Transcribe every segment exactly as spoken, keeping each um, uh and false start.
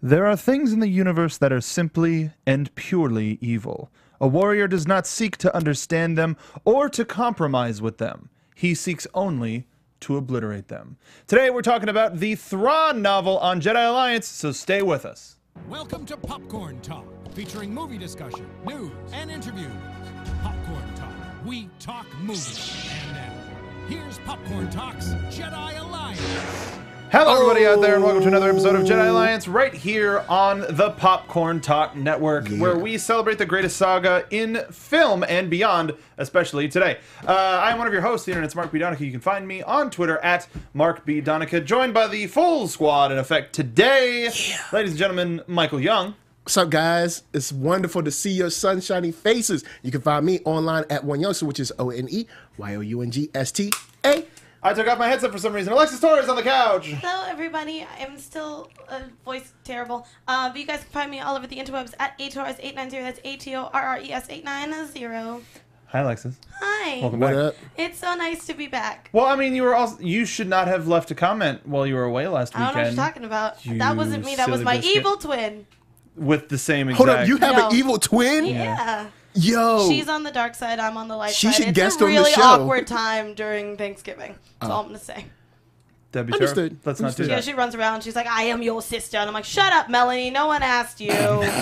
There are things in the universe that are simply and purely evil. A warrior does not seek to understand them or to compromise with them. He seeks only to obliterate them. Today we're talking about the Thrawn novel on Jedi Alliance, so stay with us. Welcome to Popcorn Talk, featuring movie discussion, news, and interviews. Popcorn Talk, we talk movies. And now, here's Popcorn Talk's Jedi Alliance. Hello everybody out there and welcome to another episode of Jedi Alliance right here on the Popcorn Talk Network, yeah. where we celebrate the greatest saga in film and beyond, especially today. Uh, I'm one of your hosts, the internet's Mark B. Donica. You can find me on Twitter at Mark B. Donica, joined by the full squad in effect today. Yeah. Ladies and gentlemen, Michael Young. What's up, guys? It's wonderful to see your sunshiny faces. You can find me online at One Youngster, which is O N E Y O U N G S T A. I took off my headset for some reason. Alexis Torres on the couch. Hello, everybody. I'm still uh, voice terrible. Uh, but you guys can find me all over the interwebs at A Torres eight nine zero. That's A T O R R E S eight nine zero. Hi, Alexis. Hi. Welcome What back. up? It's so nice to be back. Well, I mean, you were also you should not have left a comment while you were away last I don't know what weekend. you're talking about. You That wasn't me. That was silly my biscuit. evil twin. With the same exact. Hold up, you have No. an evil twin? Yeah. Yo. She's on the dark side. I'm on the light She side. should it's guest a on the really show. awkward time during Thanksgiving. That's all I'm going to say. That'd be Understood. terrible. Let's not do Understood. Yeah, that. she runs around. She's like, I am your sister. And I'm like, shut up, Melanie. No one asked you.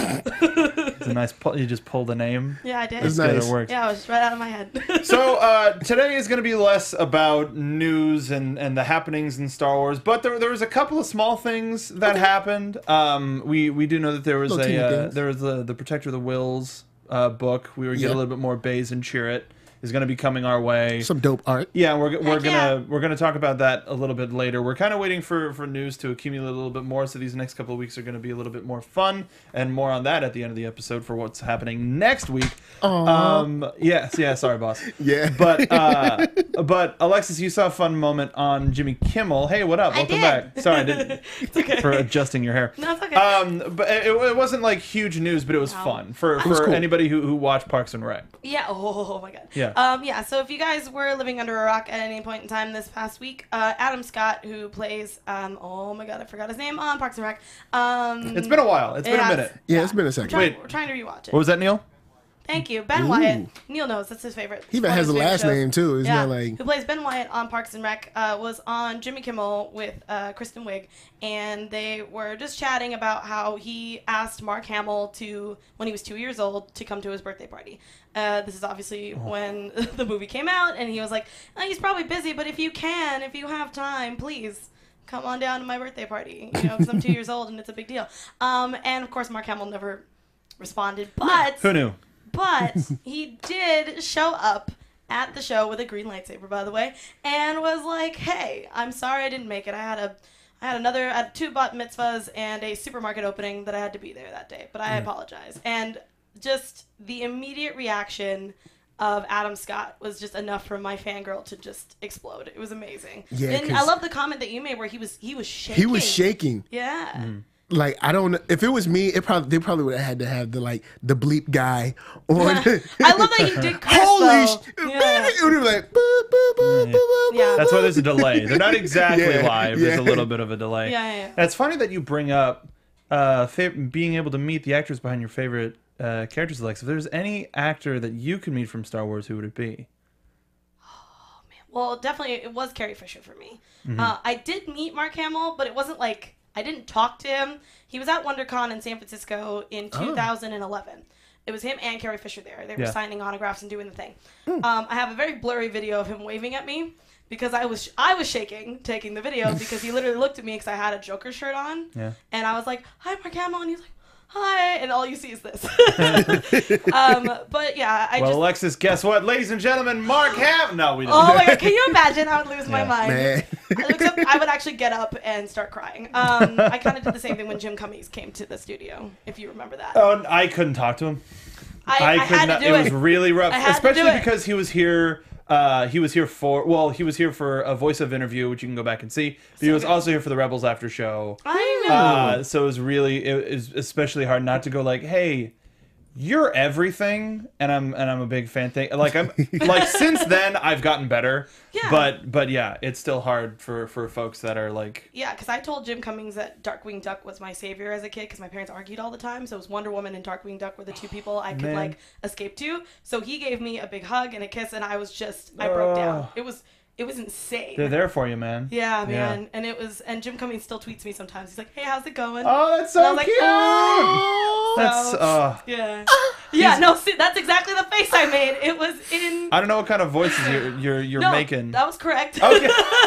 It's a nice. Pull. You just pulled a name. Yeah, I did. It's Good, nice. it worked. Yeah, it was right out of my head. So uh, today is going to be less about news and, and the happenings in Star Wars, but there there was a couple of small things that Okay. happened. Um, we we do know that there was Little a teeny uh, things. there was the the Protector of the Wills uh, book. We were getting Yeah. a little bit more Baze and Chirrut is going to be coming our way. Some dope art. Yeah, we're we're Heck gonna yeah. we're gonna talk about that a little bit later. We're kind of waiting for for news to accumulate a little bit more, so these next couple of weeks are going to be a little bit more fun, and more on that at the end of the episode for what's happening next week. Aw. Um, yes, yeah, sorry, boss. Yeah. But uh, but Alexis, you saw a fun moment on Jimmy Kimmel. Hey, what up? I Welcome did. back. Sorry, I didn't It's okay. for adjusting your hair. No, it's okay. Um, but it, it wasn't like huge news, but it was No. fun for was for cool. anybody who who watched Parks and Rec. Yeah. Oh, my god. Yeah. Um. Yeah. So if you guys were living under a rock at any point in time this past week, uh, Adam Scott, who plays um, oh my god, I forgot his name on Parks and Rec. Um. It's been a while. It's been yeah, a minute. Yeah, it's been a We're second. trying, Wait. we're trying to rewatch it. What was that, Neil? Thank you, Ben Ooh. Wyatt. Neil knows that's his favorite. He even one of has his a favorite last shows. name, too. Isn't Yeah, that like... who plays Ben Wyatt on Parks and Rec, uh, was on Jimmy Kimmel with uh, Kristen Wiig, and they were just chatting about how he asked Mark Hamill to, when he was two years old, to come to his birthday party. Uh, this is obviously when the movie came out, and he was like, oh, he's probably busy, but if you can, if you have time, please come on down to my birthday party, you know, because I'm two years old and it's a big deal. Um, and of course, Mark Hamill never responded, but Who knew? but he did show up at the show with a green lightsaber, by the way, and was like, "Hey, I'm sorry I didn't make it. I had a, I had another, I had two bat mitzvahs and a supermarket opening that I had to be there that day. But I apologize." And just the immediate reaction of Adam Scott was just enough for my fangirl to just explode. It was amazing. Yeah, and I 'cause- love the comment that you made where he was he was shaking. He was shaking. Yeah. Like, I don't know. If it was me, it probably they probably would have had to have the, like, the bleep guy on. I love that he did curse, Holy though. sh... Yeah. It would be like... Boop, boop, boop, boop, boop, Yeah. That's why there's a delay. They're not exactly Yeah, live. There's a yeah. little bit of a delay. Yeah, yeah, yeah. And it's funny that you bring up uh, fav- being able to meet the actors behind your favorite uh, characters, Alex. If there's any actor that you could meet from Star Wars, who would it be? Well, definitely, it was Carrie Fisher for me. Mm-hmm. Uh, I did meet Mark Hamill, but it wasn't like I didn't talk to him. He was at WonderCon in San Francisco in two thousand eleven. It was him and Carrie Fisher there. They were Yeah. signing autographs and doing the thing. Um, I have a very blurry video of him waving at me because I was I was shaking taking the video because he literally looked at me because I had a Joker shirt on. Yeah. And I was like, "Hi, Mark Hamill," and he's like, "Hi," and all you see is this. um, but yeah, I Well, just. Alexis, guess what? Ladies and gentlemen, Mark Ham. No, we don't. Oh my god, can you imagine? I would lose my Yeah. mind. Man. Except I would actually get up and start crying. Um, I kind of did the same thing when Jim Cummings came to the studio, if you remember that. Oh, I couldn't talk to him. I, I, could had not. to do it it. was really rough, I had to especially do it. because he was here. Uh, he was here for well, he was here for a voice of interview, which you can go back and see. But he was good. also here for the Rebels after show. I know. Uh, so it was really, it was especially hard not to go like, hey, you're everything, and I'm and I'm a big fan. Thing like I'm like since then I've gotten better. Yeah. But but yeah, it's still hard for for folks that are like. Yeah, because I told Jim Cummings that Darkwing Duck was my savior as a kid because my parents argued all the time. So it was Wonder Woman and Darkwing Duck were the two people I could Man. like escape to. So he gave me a big hug and a kiss, and I was just I broke down. Oh. It was it was insane. They're there for you, man. Yeah, Yeah. man. And it was and Jim Cummings still tweets me sometimes. He's like, "Hey, how's it going?" Oh, that's And I so was like, cute. "Oh." That's So, uh. yeah. Yeah, no, see, that's exactly the face I made. It was in. I don't know what kind of voices you're you're you're no, making. that was correct. Okay.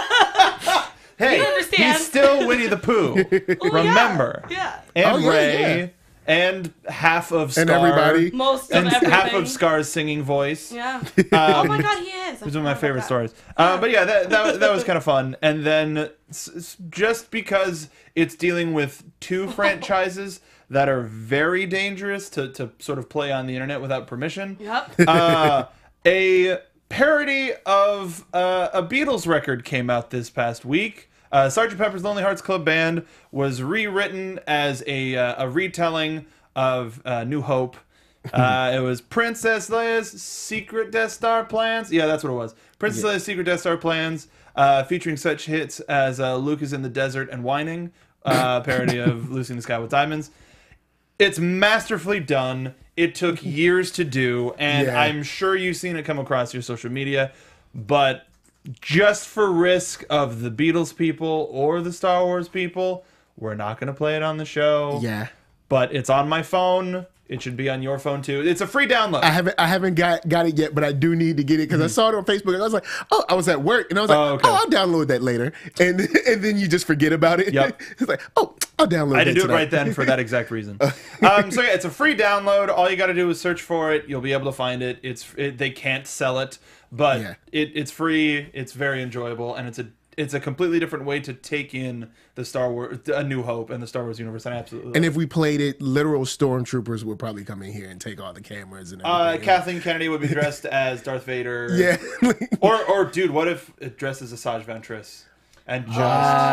Hey, You understand. he's still Winnie the Pooh. Well, Remember. Yeah. And Oh, yeah, Ray, yeah. and half of Scar, And everybody. Most of and everything. half of Scar's singing voice. Yeah. Um, Oh my God, he is. I It's one of my forgot favorite about stories. Uh, but yeah, that, that that was kind of fun. And then s- s- just because it's dealing with two franchises that are very dangerous to, to sort of play on the internet without permission, that. Yep. uh, a parody of uh, a Beatles record came out this past week. Uh, Sergeant Pepper's Lonely Hearts Club Band was rewritten as a, uh, a retelling of uh, New Hope. Uh, it was Princess Leia's Secret Death Star Plans. Yeah, that's what it was. Princess Leia's Secret Death Star Plans, uh, featuring such hits as uh, Luke is in the Desert and Whining, uh, parody of Lucy in the Sky with Diamonds. It's masterfully done. It took years to do, and Yeah. I'm sure you've seen it come across your social media, but just for risk of the Beatles people or the Star Wars people, we're not going to play it on the show. Yeah. But it's on my phone. It should be on your phone too. It's a free download. I haven't I haven't got got it yet, but I do need to get it because I saw it on Facebook and I was like, oh, I was at work and I was like, Oh, oh, okay. I'll download that later, and and then you just forget about it. Yep. It's like, oh, I'll download. I had to that do it tonight. right then for that exact reason. um, so yeah, it's a free download. All you got to do is search for it. You'll be able to find it. It's it, they can't sell it, but Yeah. it, it's free. It's very enjoyable, and it's a it's a completely different way to take in the Star Wars, A New Hope, and the Star Wars universe. And I absolutely love And it. if we played it, literal stormtroopers would probably come in here and take all the cameras and Uh, everything. Kathleen Kennedy would be dressed as Darth Vader. yeah. Or, or dude, what if it dressed as Asajj Ventress and just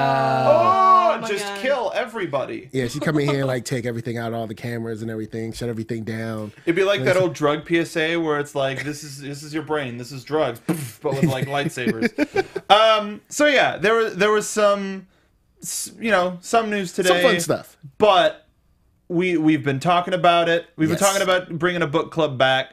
Ah. oh, Oh my just God. kill everybody? Yeah, she come in here and like take everything out, all the cameras and everything, shut everything down. It'd be like that old drug P S A where it's like, this is this is your brain, this is drugs, but with like lightsabers. Um, so yeah, there was there was some, s- you know, some news today, Some fun stuff. but we we've been talking about it. We've Yes. been talking about bringing a book club back.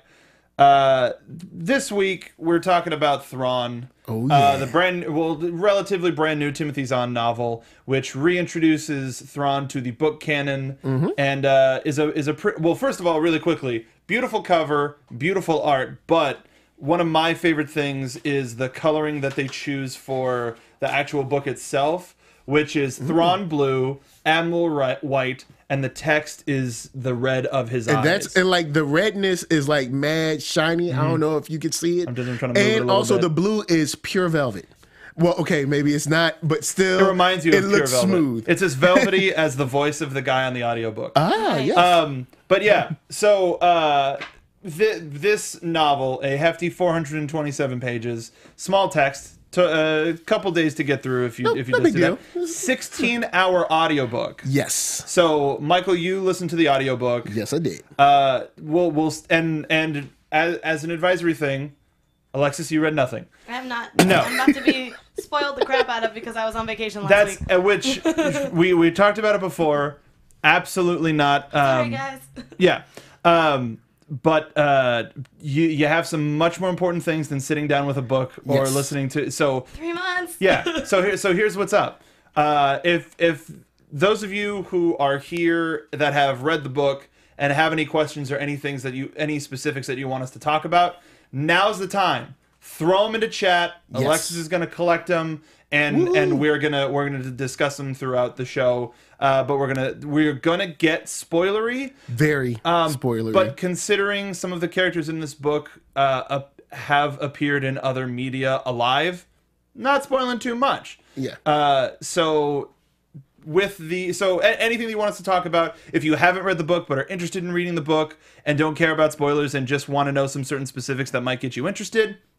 Uh, this week we're talking about Thrawn. Oh, Uh, yeah. the brand, well, the relatively brand new Timothy Zahn novel, which reintroduces Thrawn to the book canon, Mm-hmm. and uh, is a is a pr- well. First of all, really quickly, beautiful cover, beautiful art, but one of my favorite things is the coloring that they choose for the actual book itself, which is Thrawn blue, Admiral Ri- white, and the text is the red of his And eyes. that's and like the redness is like mad shiny. I don't know if you can see it. I'm just trying to move it a and little also bit. the blue is pure velvet. Well, okay, maybe it's not, but still, It reminds you it of Pure looks Velvet. smooth. It's as velvety as the voice of the guy on the audiobook. ah, yes. Um, but yeah, so uh, th- this novel, a hefty four hundred twenty-seven pages, small text, to a couple days to get through if you No, if you no just big do that. deal. sixteen hour audiobook. yes. So Michael, you listened to the audiobook. Yes, I did. Uh, we'll we'll and and as, as an advisory thing, Alexis, you read nothing. I have not. No. I'm about to be spoiled the crap out of because I was on vacation last That's week. uh, which we we talked about it before. Absolutely not. Sorry, Um, guys. Yeah. Um, but uh, you you have some much more important things than sitting down with a book or Yes. listening to. So Three months. yeah. So here so here's what's up. Uh, if if those of you who are here that have read the book and have any questions or any things that you any specifics that you want us to talk about, now's the time. Throw them into chat. Yes. Alexis is going to collect them, and Woo. and we're gonna we're gonna discuss them throughout the show. Uh, but we're gonna we're gonna get spoilery. Very Um, spoilery. But considering some of the characters in this book uh, ap- have appeared in other media alive, not spoiling too much. yeah. Uh, so with the so a- anything that you want us to talk about, if you haven't read the book but are interested in reading the book and don't care about spoilers and just want to know some certain specifics that might get you interested,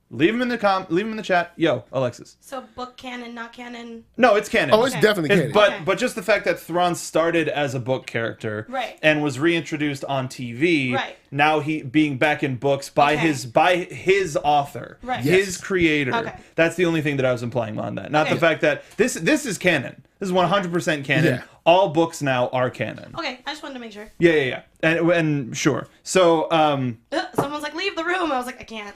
Leave them in the com. Leave them in the chat. Yo, Alexis. So book canon, not canon. No, it's canon. Oh, it's Okay. definitely It's- canon. but Okay. but just the fact that Thrawn started as a book character, Right. and was reintroduced on T V, Right. now he being back in books by Okay. his by his author, Right. his Yes. creator. Okay. That's the only thing that I was implying on that. Not Okay. the fact that this this is canon. This is one hundred percent canon. Yeah. All books now are canon. Okay, I just wanted to make sure. Yeah, yeah, yeah. And and sure. So um Uh, Someone's like, leave the room. I was like, I can't.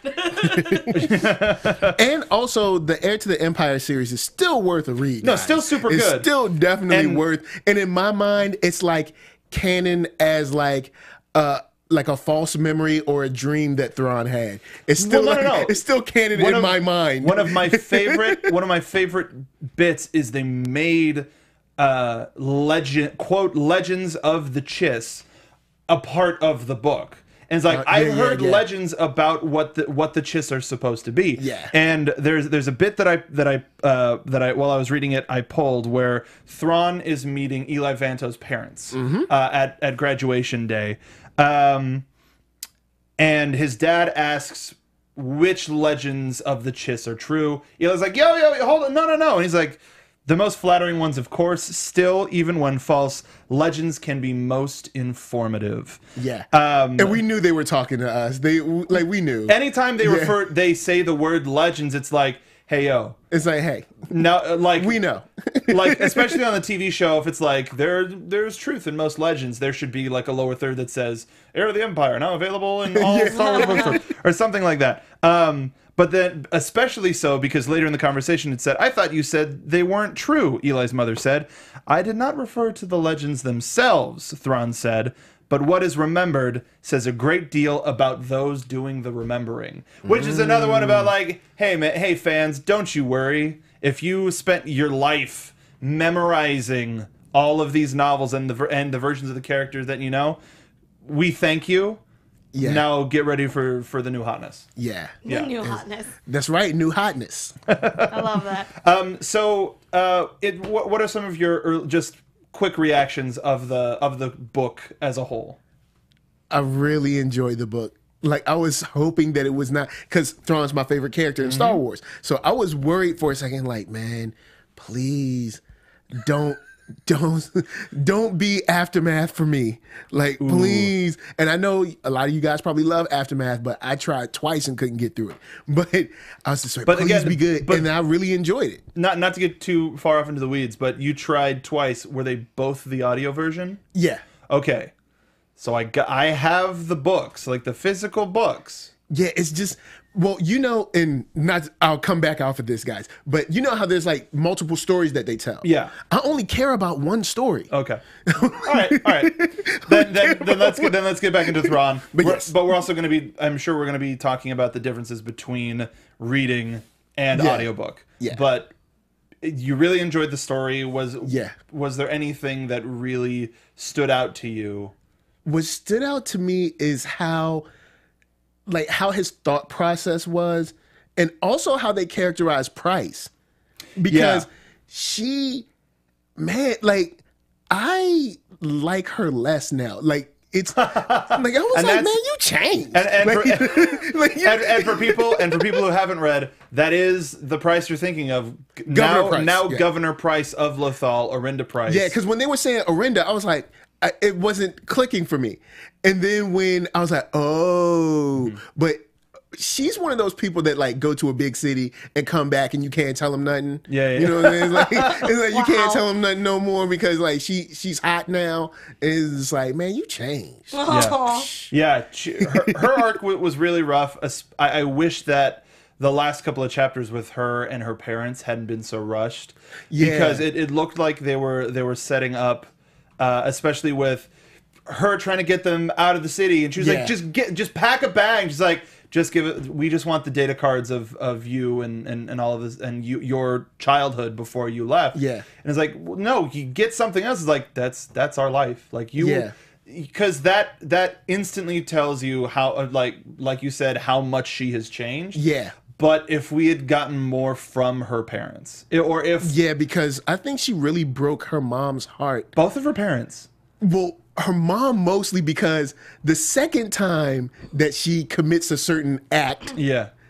And also, the Heir to the Empire series is still worth a read. No, guys. still super it's good. Still definitely And- worth. And in my mind, it's like canon as like uh like a false memory or a dream that Thrawn had. It's still Well, no, no, like, no. it's still canon One in of- my mind. One of my favorite one of my favorite bits is they made uh legend quote legends of the Chiss a part of the book. And it's like Uh, I've yeah, yeah, heard yeah. legends about what the what the Chiss are supposed to be. Yeah. And there's there's a bit that I that I uh that I while I was reading it I pulled where Thrawn is meeting Eli Vanto's parents Mm-hmm. uh, at at graduation day. Um and his dad asks which legends of the Chiss are true. Eli's like, yo, yo, yo, hold on, no, no, no. And he's like, the most flattering ones, of course, still, even when false, legends can be most informative. yeah. Um, and we knew they were talking to us. They like we knew. anytime they Yeah. refer, they say the word legends, it's like, hey, yo, It's like, hey, now, like, we know. like, especially on the T V show, if it's like there, there's truth in most legends, there should be like a lower third that says "Heir of the Empire" now available in all Star Wars books, or, or something like that. Um, but then, especially so because later in the conversation it said, "I thought you said they weren't true." Eli's mother said, "I did not refer to the legends themselves," Thrawn said. But what is remembered says a great deal about those doing the remembering, which is another one about like, hey man, hey fans, don't you worry. If you spent your life memorizing all of these novels and the ver- and the versions of the characters that you know, we thank you. Yeah. Now get ready for for the new hotness. Yeah. The Yeah. new hotness. That's right. New hotness. I love that. Um. So, uh, it what, what are some of your ear- just quick reactions of the of the book as a whole? I really enjoyed the book. Like I was hoping that it was not because Thrawn's my favorite character in Star Wars. So I was worried for a second, like, man, please don't don't don't be Aftermath for me. Like, please. And I know a lot of you guys probably love Aftermath, but I tried twice and couldn't get through it. But I was just like, But please again, be good. but- and I really enjoyed it. Not not to get too far off into the weeds, but you tried twice. Were they both the audio version? Yeah. Okay. So I got, I have the books, like the physical books. Yeah, it's just well, you know, and not I'll come back off of this, guys. But you know how there's like multiple stories that they tell. Yeah. I only care about one story. Okay. All right. All right. Then, then, then let's get then let's get back into Thrawn. But we're, yes. but we're also going to be. I'm sure we're going to be talking about the differences between reading and Yeah. audiobook. Yeah. But you really enjoyed the story. Was Yeah. Was there anything that really stood out to you? What stood out to me is how like how his thought process was, and also how they characterize Price. Because Yeah. she man, like I like her less now. Like it's like I was like, that's- man, you changed. And, and, like, for, like, you- and, and for people and for people who haven't read, that is the Price you're thinking of. Governor now, Price, now yeah. Governor Price of Lothal, Orinda Price. Yeah, because when they were saying Orinda, I was like, I, it wasn't clicking for me. And then when I was like, oh, Mm-hmm. but she's one of those people that like go to a big city and come back and you can't tell them nothing. Yeah, yeah. You know what I mean? It's like, it's like you Wow. can't tell them nothing no more because like she she's hot now. And it's just like, man, you changed. Aw. Yeah, she, her, her arc w- was really rough. Es- I, I wish that the last couple of chapters with her and her parents hadn't been so rushed. Yeah. Because it, it looked like they were they were setting up, uh, especially with her trying to get them out of the city, and she was Yeah. like, "Just get, just pack a bag." She's like, "Just give it. We just want the data cards of, of you and, and, and all of this and you, your childhood before you left." Yeah. and it's like, well, no, you get something else. It's like that's that's our life. Like you. Yeah. Because that that instantly tells you how uh, like like you said how much she has changed. Yeah. But if we had gotten more from her parents, I- or if Yeah, because I think she really broke her mom's heart. both of her parents, Well, her mom mostly because the second time that she commits a certain act, yeah,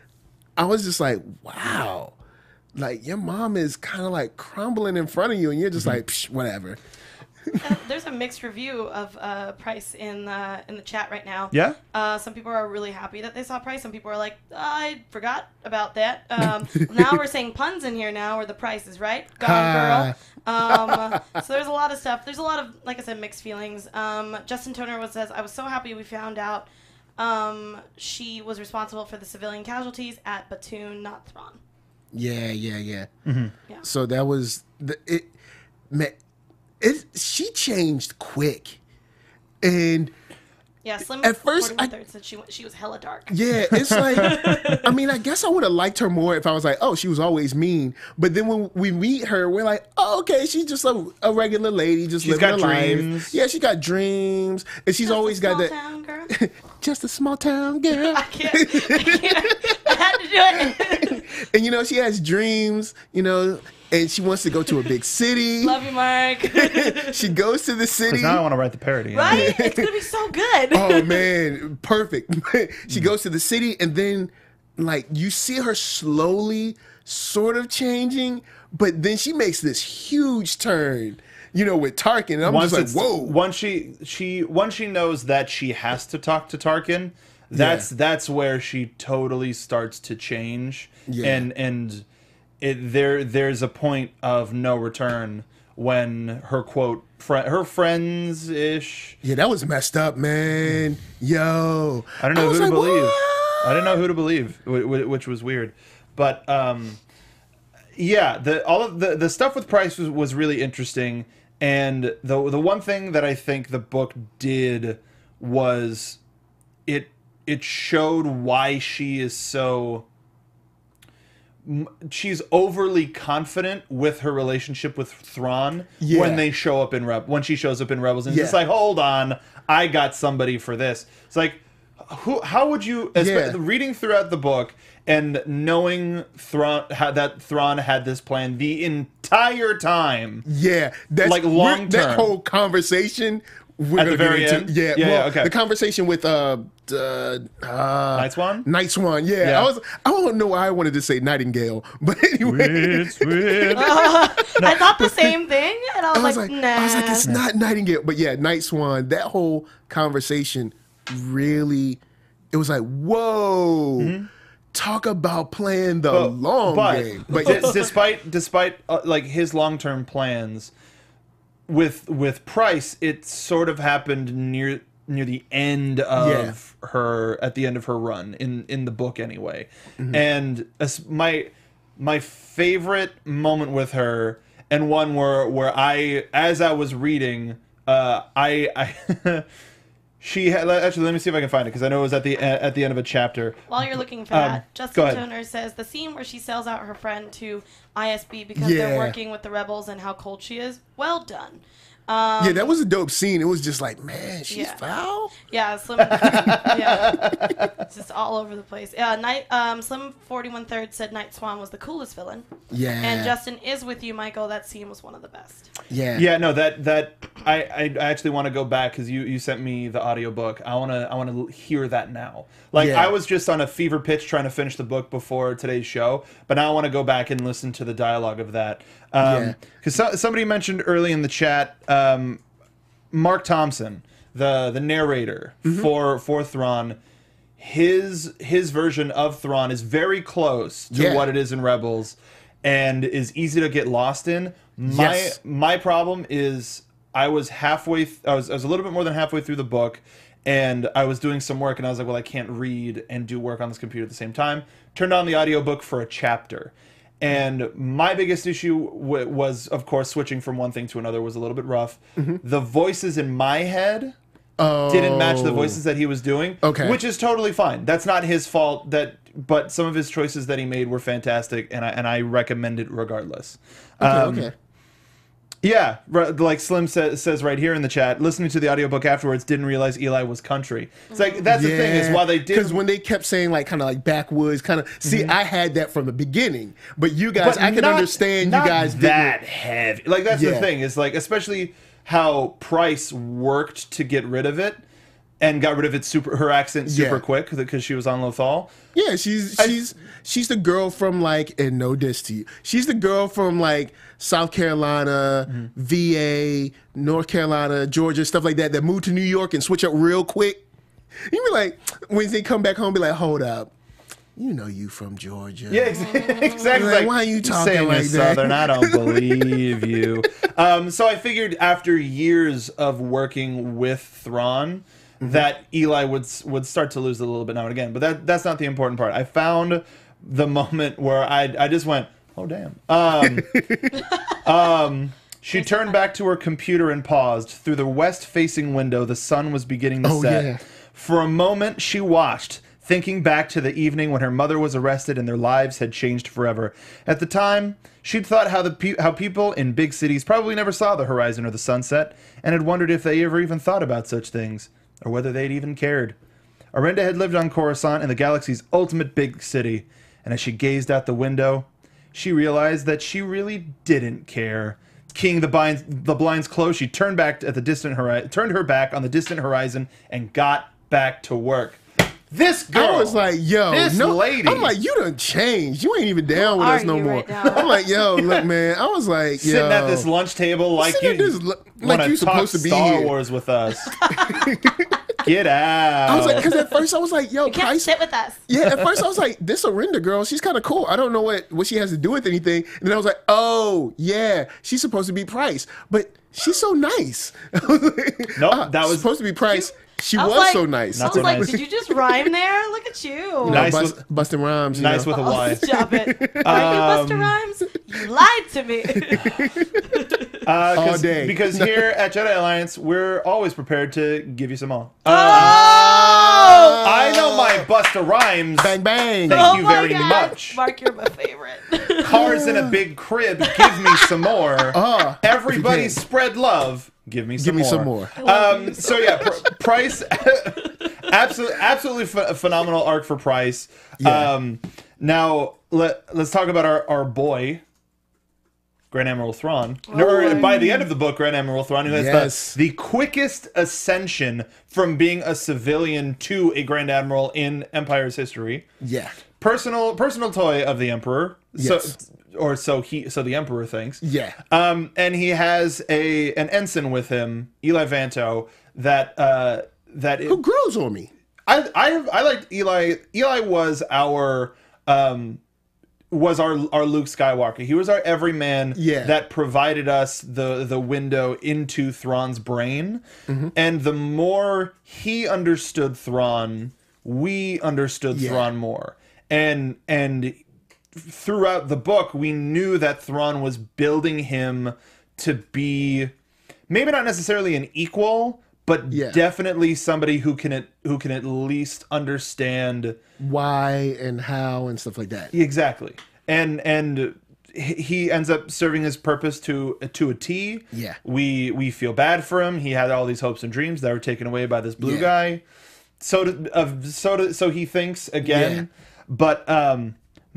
I was just like, wow, like your mom is kind of like crumbling in front of you, and you're just like, Psh, whatever. Uh, there's a mixed review of uh, Price in uh, in the chat right now. Yeah? Uh, some people are really happy that they saw Price. Some people are like, I forgot about that. Um, now we're saying puns in here now, where the Price is right. Gone Girl. Um, so there's a lot of stuff. There's a lot of, like I said, mixed feelings. Um, Justin Toner was, says, I was so happy we found out um, she was responsible for the civilian casualties at Batoon, not Thrawn. Yeah, yeah, yeah. Mm-hmm. Yeah. So that was the it. Man, it she changed quick, and Yeah, Slim At first, I- third said she wa- she was hella dark. yeah, it's like I mean, I guess I would have liked her more if I was like, oh, she was always mean. But then when we meet her, we're like, oh, okay, she's just a, a regular lady, just She's living got her dreams. life. Yeah, she got dreams, and she's Just a always got small that. town girl. Just a small town girl. I can't. I can't. I had to do it. And you know, she has dreams, you know, and she wants to go to a big city. Love you, Mark. She goes to the city. Because now I want to write the parody. Right? It's gonna be so good. Oh man, perfect. She goes to the city, and then like you see her slowly sort of changing, but then she makes this huge turn, you know, with Tarkin. And I'm Once just it's like, whoa. once she she once she knows that she has to talk to Tarkin, that's Yeah. that's where she totally starts to change. Yeah. And and it there there's a point of no return when her quote fri her friends ish. Yeah, that was messed up, man. Yo. I don't know was who to like, believe. what? I didn't know who to believe, wh- wh- which was weird. But um, yeah, the all of the the stuff with Price was, was really interesting. And the the one thing that I think the book did was it it showed why she is so m- she's overly confident with her relationship with Thrawn Yeah. when they show up in Reb when she shows up in Rebels, and Yeah. it's like, hold on, I got somebody for this. It's like, who? How would you? espe- Yeah. Reading throughout the book and knowing Thrawn had that Thrawn had this plan the entire time. Yeah, that's Like, we're- long That term. whole conversation we're At gonna the very get end? into. Yeah, Yeah, well, yeah, okay. The conversation with uh, uh, uh Night Swan? Night Swan. Yeah, Yeah. I was. I don't know why I wanted to say Nightingale, but anyway, I thought the same thing, and I was, I was like, like, nah. I was like, it's not Nightingale, but yeah, Night Swan. That whole conversation really, it was like, whoa. Talk about playing the But- long but game. But d- despite despite uh, like his long term plans with with Price, it sort of happened near near the end of her at the end of her run in in the book anyway. And as my my favorite moment with her, and one where where I as I was reading, uh, I I. She had, actually, let me see if I can find it, because I know it was at the at the end of a chapter. While you're looking for Um, that, go Justin ahead. Toner says the scene where she sells out her friend to I S B because Yeah. they're working with the rebels and how cold she is. Well done. Um, yeah, that was a dope scene. It was just like, man, she's Yeah. foul. Yeah, Slim. yeah, it's just all over the place. Yeah, Night. Um, Slim forty-one third said Night Swan was the coolest villain. Yeah. And Justin is with you, Michael. That scene was one of the best. Yeah. Yeah, no, that that I I, I actually want to go back because you you sent me the audiobook. I want to I want to hear that now. Like Yeah. I was just on a fever pitch trying to finish the book before today's show, but now I want to go back and listen to the dialogue of that. Um Yeah. cuz so, somebody mentioned early in the chat um Mark Thompson, the the narrator for for Thrawn, his his version of Thrawn is very close to Yeah. what it is in Rebels, and is easy to get lost in. My Yes. my problem is I was halfway. Th- I was I was a little bit more than halfway through the book, and I was doing some work, and I was like, well, I can't read and do work on this computer at the same time. Turned on the audiobook for a chapter. And my biggest issue w- was, of course, switching from one thing to another was a little bit rough. The voices in my head Oh. didn't match the voices that he was doing, Okay. which is totally fine. That's not his fault. That, but some of his choices that he made were fantastic, and I and I recommend it regardless. Okay, Um, okay. Yeah, r- like Slim sa- says right here in the chat, listening to the audiobook afterwards, didn't realize Eli was country. It's like that's the thing is while they did, because when they kept saying like kind of like backwoods, kind of see, I had that from the beginning, but you guys, but I can not- understand you not guys that didn't. heavy. Like that's the Yeah. thing is like especially how Price worked to get rid of it. and got rid of it super her accent super Yeah. quick because she was on Lothal. Yeah, she's she's she's the girl from like, and no diss to you. She's the girl from like South Carolina, Mm-hmm. V A, North Carolina, Georgia, stuff like that. That moved to New York and switch up real quick. You be like, when they come back home, be like, hold up, you know you from Georgia. Yeah, ex- exactly. Like, Like, why are you talking saying like you're that? Southern? I don't believe you. Um, so I figured after years of working with Thrawn, Mm-hmm. that Eli would would start to lose a little bit now and again. But that that's not the important part. I found the moment where I I just went, oh damn. Um, um, she turned back to her computer and paused. Through the west-facing window, the sun was beginning to Oh, set. yeah. For a moment, she watched, thinking back to the evening when her mother was arrested and their lives had changed forever. At the time, she'd thought how the pe- how people in big cities probably never saw the horizon or the sunset, and had wondered if they ever even thought about such things, or whether they'd even cared. Arenda had lived on Coruscant in the galaxy's ultimate big city, and as she gazed out the window, she realized that she really didn't care. Keying the blinds, the blinds closed, she turned back at the distant hori- turned her back on the distant horizon and got back to work. This girl, I was like, yo, this no, lady. I'm like, you done changed. You ain't even down with are us no you more. right now? I'm like, yo, look, man. I was like, sitting yo, at this lunch table like Sitting you at this lu- like wanna you talk supposed to be Star here. Wars with us. Get out. I was like, because at first I was like, yo, You can't Price. sit with us. Yeah, at first I was like, this Arenda girl, she's kind of cool. I don't know what, what she has to do with anything. And then I was like, oh, yeah, she's supposed to be Price. But she's so nice. Nope, that was- supposed to be Price. She I was, was like- so nice. I Not was so like, nice. did you just rhyme there? Look at you. You know, Nice bust, with- busting rhymes. You nice know. with a Oh, Y. stop it. Are Um, you Buster Rhymes? You lied to me. Uh, 'cause- All day. Because here at Jedi Alliance, we're always prepared to give you some all. oh! I know my Busta Rhymes. Bang, bang. Thank Oh you my very God. much. Mark, you're my favorite. Cars in a big crib, give me some more. Ah, Everybody if you can. spread love, give me some Give me more. some more. Um, so yeah, pr- Price, absolutely, absolutely ph- phenomenal arc for Price. Yeah. Um, now let let's talk about our, our boy, Grand Admiral Thrawn. Or by the end of the book, Grand Admiral Thrawn, who has Yes. the, the quickest ascension from being a civilian to a Grand Admiral in Empire's history. Yeah. Personal personal toy of the Emperor. Yes. So, or so he so the Emperor thinks. Yeah. Um, and he has a an ensign with him, Eli Vanto, that uh, that Who grows on me? I I I liked Eli. Eli was our um was our our Luke Skywalker. He was our everyman Yeah. that provided us the the window into Thrawn's brain. Mm-hmm. And the more he understood Thrawn, we understood Yeah. Thrawn more. And and throughout the book, we knew that Thrawn was building him to be maybe not necessarily an equal, but Yeah. definitely somebody who can at, who can at least understand Why and how and stuff like that. exactly. And and he he ends up serving his purpose to to a T. Yeah. We we feel bad for him. He had all these hopes and dreams that were taken away by this blue Yeah. guy. So to, uh, so to, so he thinks again, but um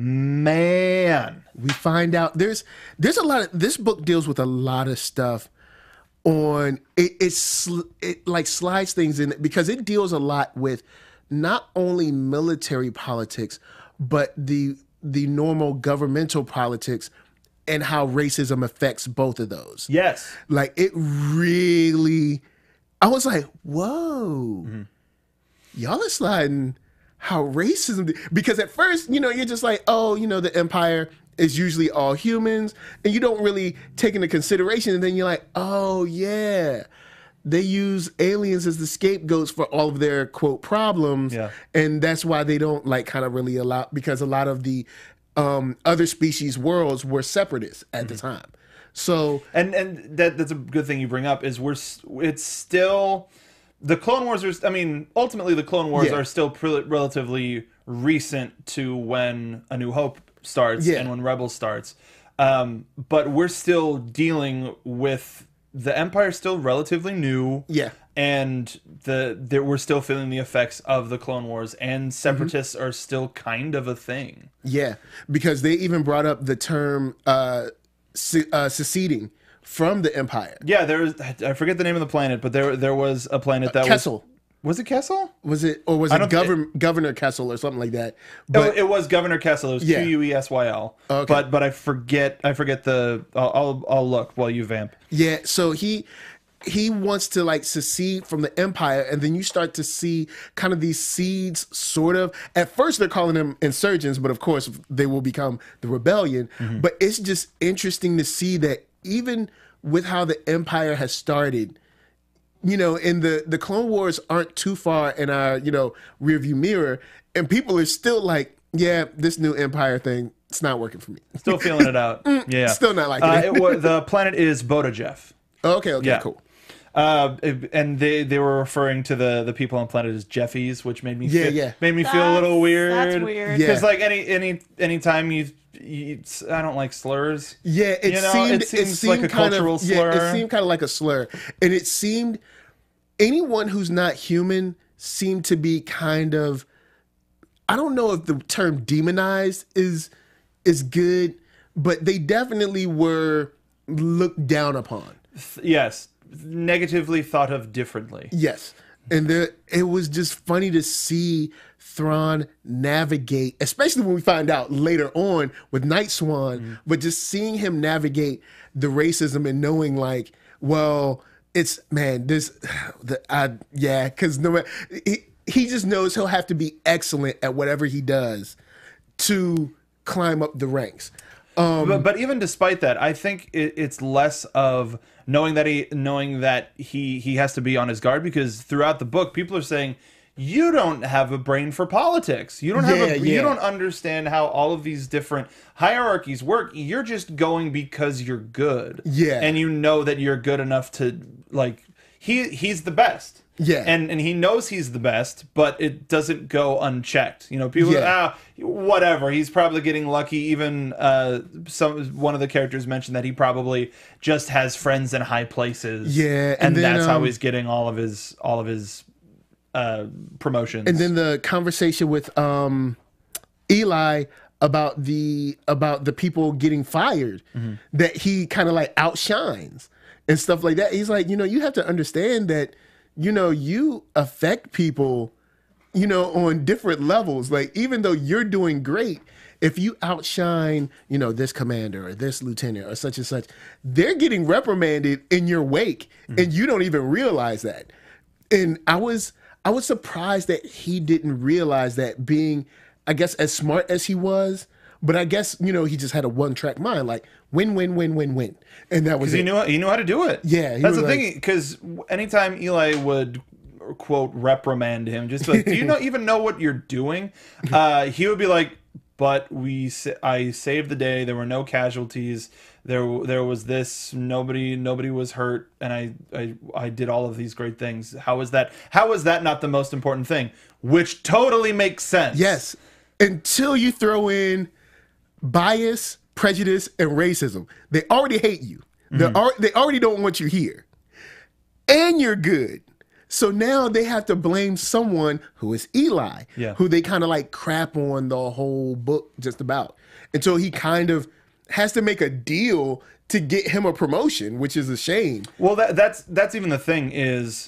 man, We find out there's there's a lot of this book deals with a lot of stuff on it it's it like slides things in because it deals a lot with not only military politics but the the normal governmental politics and how racism affects both of those. yes. Like it really I was like, whoa. Y'all are sliding how racism because at first, you know, you're just like, oh, you know, the Empire is usually all humans, and you don't really take into consideration, and then you're like, oh yeah. They use aliens as the scapegoats for all of their quote problems. Yeah. And that's why they don't like kind of really allow because a lot of the um, other species worlds were separatists at the time. So And and that that's a good thing you bring up is we're s- it's still the Clone Wars are I mean ultimately the Clone Wars Yeah. are still pre- relatively recent to when A New Hope starts Yeah. and when Rebels starts, um, but we're still dealing with the Empire still relatively new. Yeah. And the there we're still feeling the effects of the Clone Wars, and separatists are still kind of a thing. Yeah, because they even brought up the term uh, se- uh, seceding from the Empire. Yeah, there was I forget the name of the planet, but there there was a planet that Kessel. Was it Kessel? Was it or was I it don't- Governor Governor Kessel or something like that? But But it was Governor Kessel. It was Yeah. Q U E S Y L. Okay. But but I forget I forget the. I'll I'll, I'll look while you vamp. yeah, so he he wants to like secede from the empire, and then you start to see kind of these seeds, sort of. At first, they're calling them insurgents, but of course, they will become the rebellion. Mm-hmm. But it's just interesting to see that even with how the empire has started, you know, and the the Clone Wars aren't too far in our, you know, rearview mirror, and people are still like, yeah, this new empire thing, it's not working for me. Still feeling it out. Yeah. Still not liking Uh, it. it wa- the planet is Bodajef. Okay, okay, Yeah. cool. Uh, and they, they were referring to the, the people on planet as Jeffies, which made me Yeah, feel, yeah. made me feel a little That's- weird. That's weird. Yeah. Because like any any anytime you, you I don't like slurs. Yeah, it You know, seemed it seems seemed like a kind cultural of, slur. Yeah, it seemed kind of like a slur, and it seemed anyone who's not human seemed to be kind of. I don't know if the term demonized is is good, but they definitely were looked down upon. Yes, negatively thought of differently. Yes. And there, it was just funny to see Thrawn navigate, especially when we find out later on with Night Swan, Mm-hmm. but just seeing him navigate the racism and knowing like, well, it's, man, this, the, I, yeah, because no matter, he, he just knows he'll have to be excellent at whatever he does to climb up the ranks. Um, But, but even despite that, I think it, it's less of knowing that he knowing that he he has to be on his guard, because throughout the book, people are saying you don't have a brain for politics. You don't have Yeah, a, yeah. you don't understand how all of these different hierarchies work. You're just going because you're good. Yeah. And you know that you're good enough to like he he's the best. Yeah. And and he knows he's the best, but it doesn't go unchecked. You know, people Yeah. ah whatever, he's probably getting lucky. Even uh some one of the characters mentioned that he probably just has friends in high places. Yeah, And, and then, that's how um, he's getting all of his all of his uh promotions. And then the conversation with um, Eli about the about the people getting fired, Mm-hmm. that he kind of like outshines and stuff like that. He's like, you know, you have to understand that, you know, you affect people, you know, on different levels. Like, even though you're doing great, if you outshine, you know, this commander or this lieutenant or such and such, they're getting reprimanded in your wake, and you don't even realize that. And I was I was surprised that he didn't realize that, being, I guess, as smart as he was. But I guess, you know, he just had a one track mind, like win, win, win, win, win, and that was he it. knew he knew how to do it. Yeah, he that's was the like- thing. Because anytime Eli would quote reprimand him, just like, do you know even know what you're doing? Uh, he would be like, "But we, sa- I saved the day. There were no casualties. There, there was this. Nobody, nobody was hurt, and I, I, I did all of these great things. How is that? How is that not the most important thing? Which totally makes sense. Yes, until you throw in bias, prejudice, and racism. They already hate you. They Mm-hmm. are they already don't want you here, and you're good. So now they have to blame someone who is Eli, Yeah. who they kind of like crap on the whole book just about. And so he kind of has to make a deal to get him a promotion, which is a shame. Well, that, that's that's even the thing is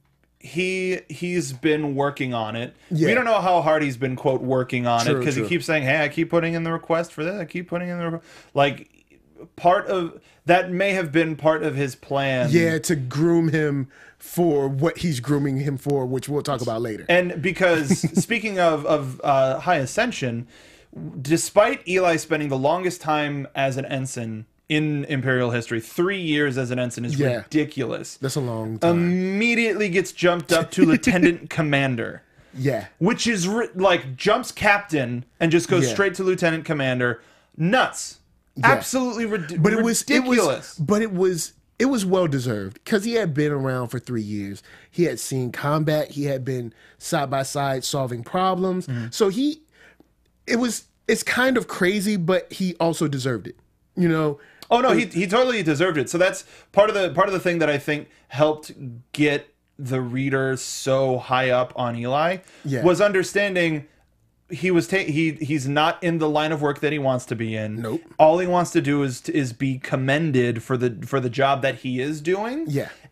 he he's been working on it. Yeah. We don't know how hard he's been quote working on it, True, because he true. keeps saying, "Hey, I keep putting in the request for this. I keep putting in the re-" like part of that may have been part of his plan. Yeah, to groom him for what he's grooming him for, which we'll talk about later. And because speaking of of uh, High Ascension, despite Eli spending the longest time as an ensign in Imperial history, three years as an ensign is Yeah. ridiculous. That's a long time. Immediately gets jumped up to lieutenant commander, yeah. which is ri- like jumps captain and just goes Yeah. straight to lieutenant commander. Nuts. Absolutely rid- But it was ridiculous. It was, but it was it was well deserved, because he had been around for three years. He had seen combat. He had been side by side solving problems. Mm-hmm. So he, it was it's kind of crazy, but he also deserved it. You know. Oh no, he he totally deserved it. So that's part of the part of the thing that I think helped get the reader so high up on Eli Yeah. was understanding he was ta- he he's not in the line of work that he wants to be in. Nope. All he wants to do is is be commended for the for the job that he is doing. Yeah.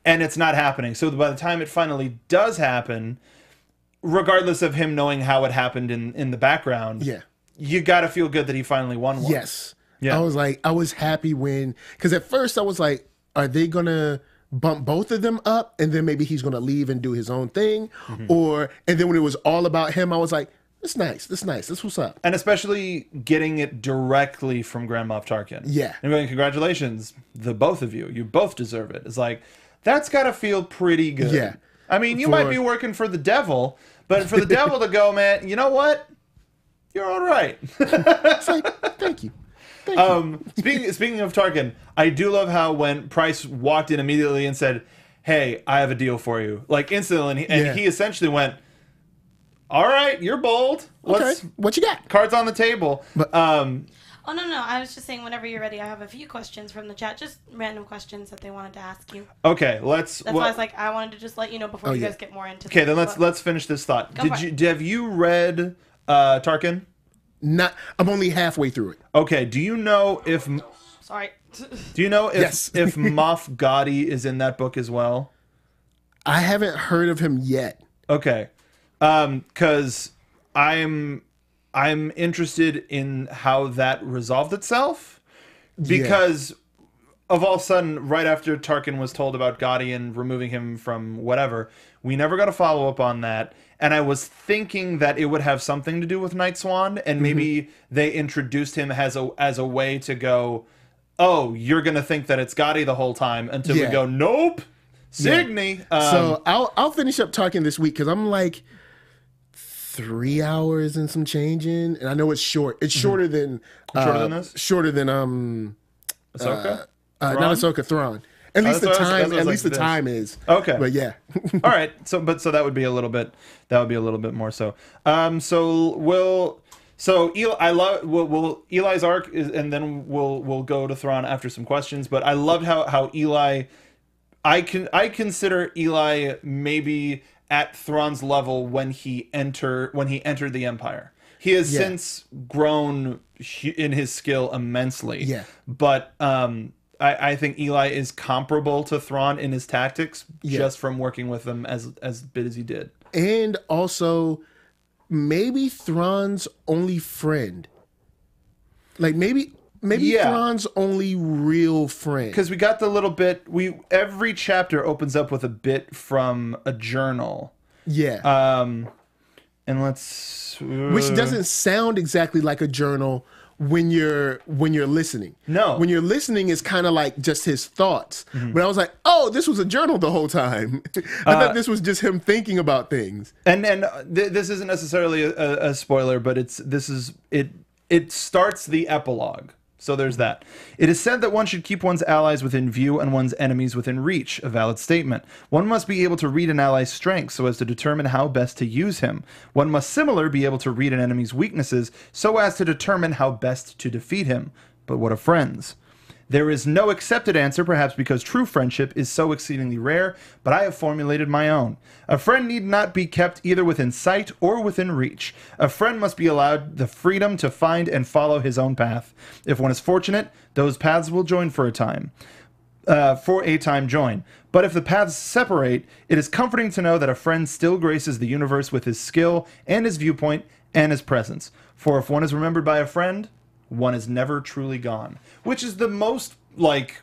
and it's not happening. So by the time it finally does happen, regardless of him knowing how it happened in, in the background, Yeah. you got to feel good that he finally won one. Yes. Yeah. I was like, I was happy when, because at first I was like, are they going to bump both of them up and then maybe he's going to leave and do his own thing? Mm-hmm. Or, and then when it was all about him, I was like, that's nice. That's nice. That's what's up. And especially getting it directly from Grand Moff Tarkin. Yeah. And going, congratulations, the both of you. You both deserve it. It's like, that's got to feel pretty good. Yeah. I mean, you For- might be working for the devil, but for the devil to go, man, you know what? You're all right. It's like, thank you. Thank you. Um, speaking speaking of Tarkin, I do love how when Price walked in immediately and said, "Hey, I have a deal for you," like instantly, and he, and Yeah. he essentially went, "All right, you're bold. Okay. Let's What you got? cards on the table." But- um, Oh, no, no. I was just saying, whenever you're ready, I have a few questions from the chat. Just random questions that they wanted to ask you. okay, let's. That's well- why I was like, I wanted to just let you know before Oh, you yeah. guys get more into okay, this, then let's but- let's finish this thought. Go Did for you it. have you read uh, Tarkin? Not, I'm only halfway through it. Okay, do you know if Sorry. do you know if Yes. if Moff Gotti is in that book as well? I haven't heard of him yet. Okay, um, because I'm I'm interested in how that resolved itself, because of all of a sudden, right after Tarkin was told about Gotti and removing him from whatever, we never got a follow up on that. And I was thinking that it would have something to do with Night Swan, and maybe they introduced him as a as a way to go, oh, you're gonna think that it's Gotti the whole time, until Yeah. we go, nope, Signy. Um, So I'll I'll finish up talking this week because I'm like three hours and some change in, and I know it's short. It's shorter than uh, Shorter than this? Shorter than um Ahsoka? uh, Thrawn? not Ahsoka Thrawn. At least the that's what I was- time. that's what I At was least like, the this. time is Okay. But yeah, All right. So, but so that would be a little bit. That would be a little bit more so. Um. So we'll. So Eli, I love. We'll, we'll Eli's arc is, and then we'll we'll go to Thrawn after some questions. But I loved how how Eli. I can I consider Eli maybe at Thrawn's level when he enter when he entered the Empire. He has Yeah. since grown hu- in his skill immensely. Yeah. But um. I, I think Eli is comparable to Thrawn in his tactics, Yeah. just from working with them as as bit as he did. and also maybe Thrawn's only friend. Like maybe maybe Yeah. Thrawn's only real friend. Because we got the little bit. We every chapter opens up with a bit from a journal. Yeah. Um, and let's Which doesn't sound exactly like a journal when you're when you're listening. No. When you're listening, it's kind of like just his thoughts. But I was like, oh, this was a journal the whole time. I thought this was just him thinking about things. And and th- this isn't necessarily a, a spoiler, but it's this is it. It starts the epilogue. So there's that. It is said that one should keep one's allies within view and one's enemies within reach. A valid statement. One must be able to read an ally's strengths so as to determine how best to use him. One must similar be able to read an enemy's weaknesses so as to determine how best to defeat him. But what of friends? There is no accepted answer, perhaps because true friendship is so exceedingly rare, but I have formulated my own. A friend need not be kept either within sight or within reach. A friend must be allowed the freedom to find and follow his own path. If one is fortunate, those paths will join for a time. Uh, for a time join. But if the paths separate, it is comforting to know that a friend still graces the universe with his skill and his viewpoint and his presence. For if one is remembered by a friend, one is never truly gone. Which is the most, like,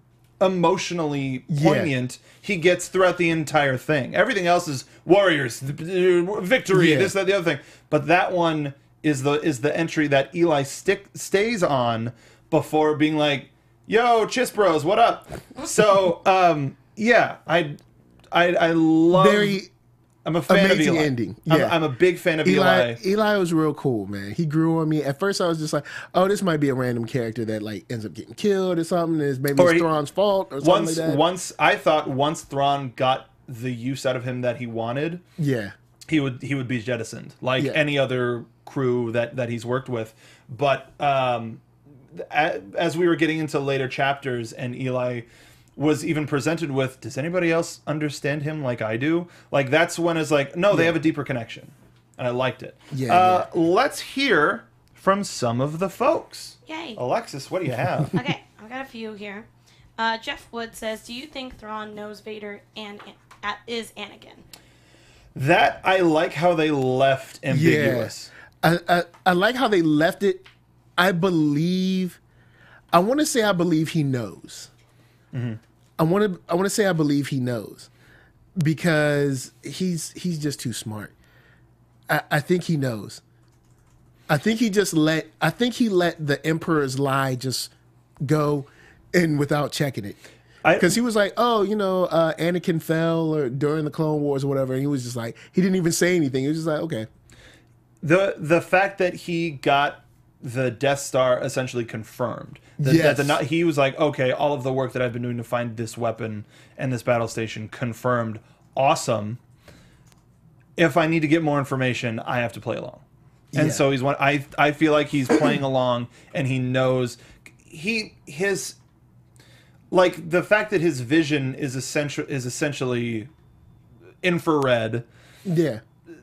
emotionally poignant he gets throughout the entire thing. Everything else is warriors, victory, Yeah. this, that, the other thing. But that one is the is the entry that Eli stick stays on before being like, yo, Chiss Bros, what up? So, um, yeah, I, I, I love. Very I'm a fan amazing of Eli. ending. I'm, Yeah. I'm a big fan of Eli, Eli. Eli was real cool, man. He grew on me. At first, I was just like, "Oh, this might be a random character that like ends up getting killed or something. It's maybe Or it's he- Thrawn's fault or something Once, like that." once I thought once Thrawn got the use out of him that he wanted, yeah, he would he would be jettisoned like Yeah. any other crew that that he's worked with. But um, a- as we were getting into later chapters, and Eli was even presented with, does anybody else understand him like I do? Like that's when it's like, no, they have a deeper connection, and I liked it. Yeah, Uh, Let's hear from some of the folks. Yay. Alexis, what do you have? Okay, I've got a few here. Uh, Jeff Wood says, "Do you think Thrawn knows Vader and An- is Anakin?" That I like how they left ambiguous. Yeah. I, I I like how they left it. I believe. I want to say I believe he knows. Mm-hmm. I want to. I want to say I believe he knows because he's he's just too smart. I, I think he knows. I think he just let. I think he let the Emperor's lie just go, and without checking it. Because he was like, oh, you know, uh, Anakin fell or during the Clone Wars or whatever, and he was just like, he didn't even say anything. He was just like, okay. The the fact that he got the Death Star essentially confirmed. That, Yes. that the, he was like, okay, all of the work that I've been doing to find this weapon and this battle station confirmed. Awesome. If I need to get more information, I have to play along. And Yeah. so he's one. I I feel like he's playing along, and he knows he his. Like, the fact that his vision is essential is essentially infrared, Yeah.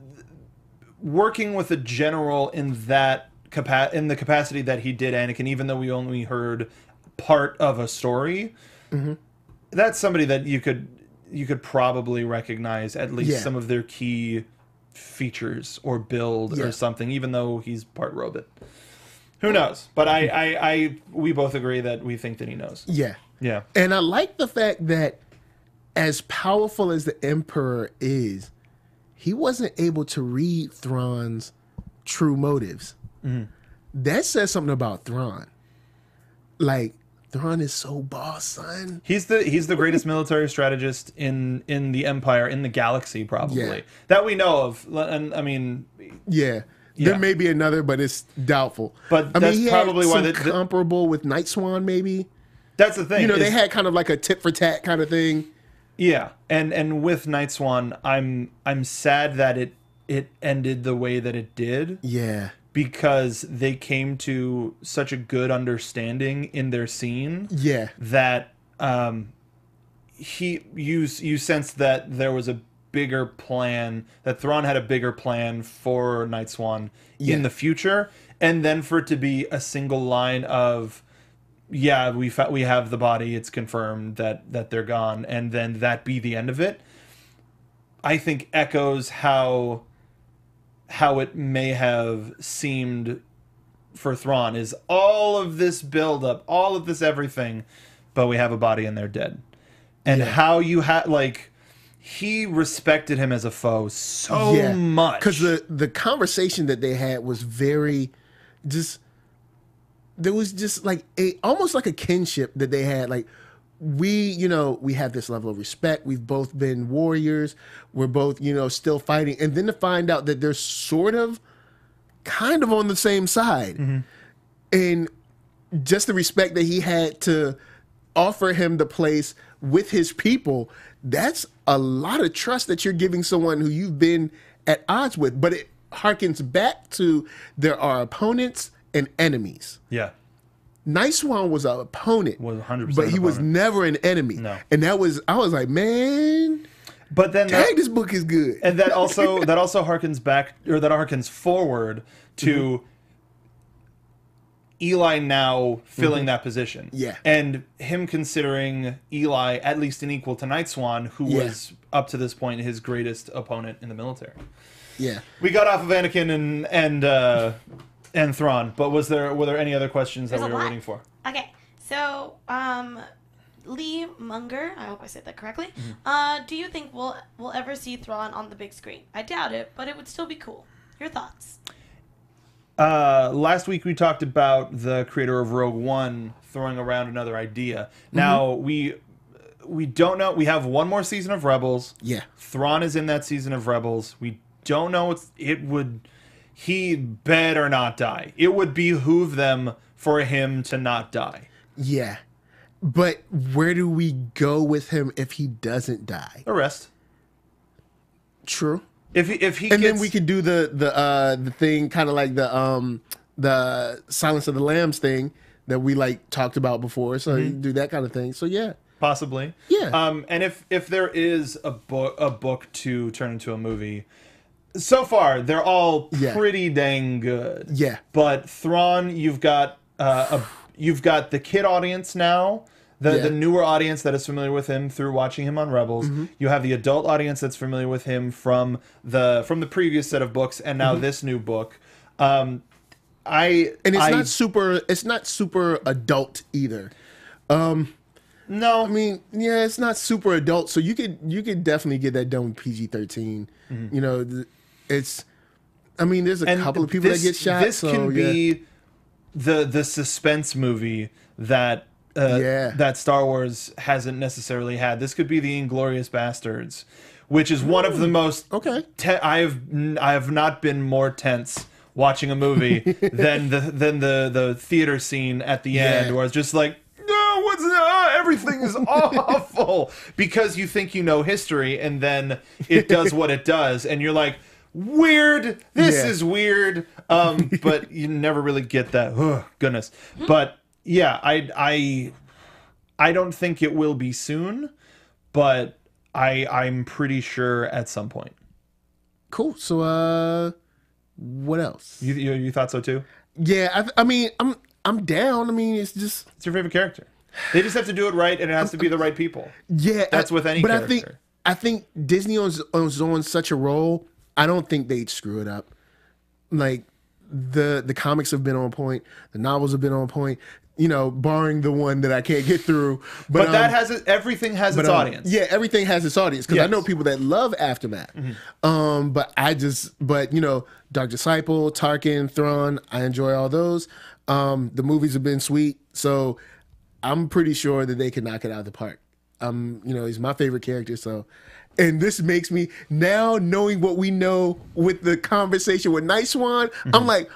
working with a general in that capa- in the capacity that he did Anakin, even though we only heard part of a story, Mm-hmm. that's somebody that you could you could probably recognize at least Yeah. some of their key features or build Yeah. or something, even though he's part robot. Who knows? But I, I, I we both agree that we think that he knows. Yeah. Yeah. And I like the fact that as powerful as the Emperor is, he wasn't able to read Thrawn's true motives. Mm-hmm. That says something about Thrawn. Like, Thrawn is so boss, son. He's the he's the greatest military strategist in in the Empire, in the galaxy, probably. Yeah. That we know of. And I mean, Yeah. Yeah. There may be another, but it's doubtful. But I that's mean, he probably had why some the- the- comparable with Night Swan, maybe. that's the thing. You know, they is- had kind of like a tit for tat kind of thing. Yeah, and and with Night Swan, I'm I'm sad that it it ended the way that it did, Yeah. because they came to such a good understanding in their scene Yeah. that um he you you sense that there was a bigger plan, that Thrawn had a bigger plan for Night Swan Yeah. in the future, and then for it to be a single line of, yeah, we fa- we have the body, it's confirmed that that they're gone, and then that be the end of it, I think echoes how how it may have seemed for Thrawn, is all of this buildup, all of this everything, but we have a body and they're dead. And Yeah. how you had, like, he respected him as a foe so much. Because the, the conversation that they had was very just, there was just like a, almost like a kinship that they had. Like, we, you know, we have this level of respect. We've both been warriors. We're both, you know, still fighting. And then to find out that they're sort of kind of on the same side. Mm-hmm. And just the respect that he had to offer him the place with his people, that's a lot of trust that you're giving someone who you've been at odds with. But it harkens back to there are opponents and enemies. Yeah. Night Swan was an opponent, Was one hundred percent but an he was opponent. never an enemy. No. And that was, I was like, man, But then dang, that, this book is good. and that also that also harkens back, or that harkens forward to Mm-hmm. Eli now filling that position. Yeah. And him considering Eli at least an equal to Night Swan, who Yeah. was up to this point his greatest opponent in the military. Yeah. We got off of Anakin and and uh, and Thrawn, but was there were there any other questions There's that a we were lot. waiting for? Okay, so um, Lee Munger, I hope I said that correctly. Mm-hmm. Uh, do you think we'll we'll ever see Thrawn on the big screen? I doubt it, but it would still be cool. Your thoughts? Uh, last week we talked about the creator of Rogue One throwing around another idea. Now we we don't know. We have one more season of Rebels. Yeah. Thrawn is in that season of Rebels. We don't know. It's, it would. He better not die. It would behoove them for him to not die. Yeah. But where do we go with him if he doesn't die? Arrest. True. If he, if he And gets, then we could do the the uh the thing kind of like the um the Silence of the Lambs thing that we like talked about before. So you do that kind of thing. So yeah. possibly. Yeah. Um, and if if there is a book a book to turn into a movie, so far they're all Yeah. pretty dang good. Yeah. But Thrawn, you've got uh, a you've got the kid audience now The Yeah. the newer audience that is familiar with him through watching him on Rebels. Mm-hmm. You have the adult audience that's familiar with him from the from the previous set of books and now Mm-hmm. this new book. Um, I And it's I, not super. It's not super adult either. no. I mean, yeah, it's not super adult, so you could you could definitely get that done with P G thirteen. You know, th- it's. I mean, there's a and couple of people this, that get shot. This so, can yeah. be the the suspense movie that uh, Yeah. that Star Wars hasn't necessarily had. This could be the Inglorious Bastards, which is one of the most Okay. Te- I have I have not been more tense watching a movie than the than the the theater scene at the end, Yeah. where it's just like, no, what's uh, everything is awful, because you think you know history, and then it does what it does, and you're like, weird. This Yeah. is weird. Um, but you never really get that. Oh, goodness. But yeah, I I I don't think it will be soon, but I I'm pretty sure at some point. Cool. So, uh, what else? You you, you thought so too? Yeah, I, I mean, I'm I'm down. I mean, it's just It's your favorite character. They just have to do it right, and it has to be the right people. yeah. That's I- with any but character. I think I think Disney was, was on such a roll. I don't think they'd screw it up. Like the the comics have been on point, the novels have been on point. You know, barring the one that I can't get through. But, But that um, has it, everything has its um, audience. Yeah, everything has its audience because I Yes. know people that love Aftermath. Um, but I just, but you know, Dark Disciple, Tarkin, Thrawn, I enjoy all those. Um, the movies have been sweet, so I'm pretty sure that they can knock it out of the park. Um, you know, he's my favorite character, so. And this makes me now knowing what we know with the conversation with Night Swan. I'm like,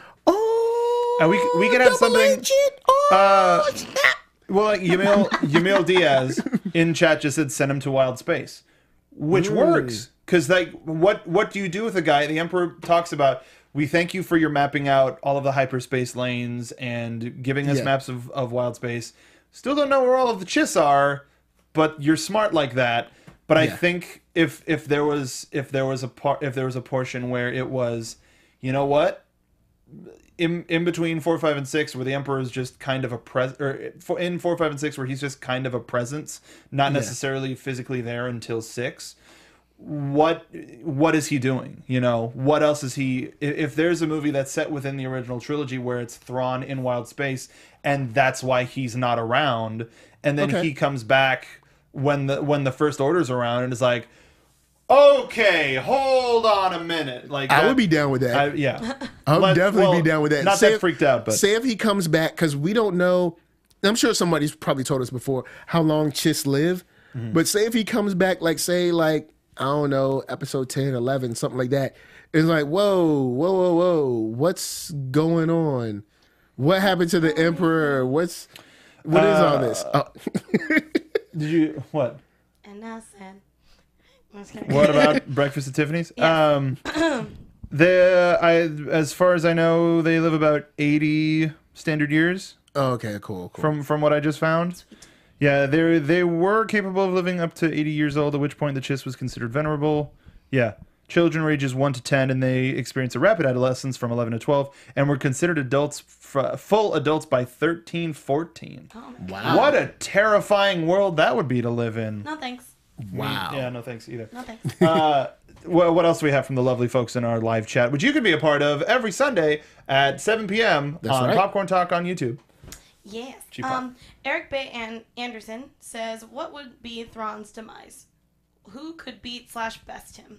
oh, And we c- we could have double something- agent, oh, Uh, snap. Well, like Yamil Yamil Diaz in chat just said send him to wild space, which works because like what what do you do with a guy? The Emperor talks about, we thank you for your mapping out all of the hyperspace lanes and giving us Yeah. maps of, of wild space. Still don't know where all of the chiss are, but you're smart like that. But I Yeah. think if if there was if there was a part if there was a portion where it was, you know what, in in between four, five, and six, where the Emperor is just kind of a pres, or for- in four, five, and six, where he's just kind of a presence, not Yeah. necessarily physically there until six. What what is he doing? You know, what else is he? i- If there's a movie that's set within the original trilogy where it's Thrawn in wild space, and that's why he's not around, and then Okay. he comes back when the when the First Order's around and is like, okay, hold on a minute, like I that- would be down with that. I, yeah, I would Let- definitely well, be down with that. Not Say that if- freaked out, but say if he comes back, because we don't know. I'm sure somebody's probably told us before how long Chiss live, Mm-hmm. but say if he comes back, like say like I don't know, episode ten, eleven, something like that. It's like whoa, whoa, whoa, whoa, what's going on? What happened to the Emperor? What's what is all this? Uh, Oh. did you what? And I said, I'm just kidding. What about Breakfast at Tiffany's? Yeah. Um, the I as far as I know, they live about eighty standard years Oh, okay, cool, cool. from from what I just found. Yeah, they they were capable of living up to eighty years old, at which point the Chiss was considered venerable. Yeah. Children ages one to ten, and they experience a rapid adolescence from eleven to twelve, and were considered adults, fr- full adults by thirteen, fourteen. Wow. What a terrifying world that would be to live in. No thanks. Wow. Yeah, no thanks either. No thanks. uh, what, what else do we have from the lovely folks in our live chat, which you can be a part of every Sunday at seven p.m. That's on right. Popcorn Talk on YouTube. Yes. Cheap Um, Eric Bay and Anderson says, what would be Thrawn's demise? Who could beat slash best him?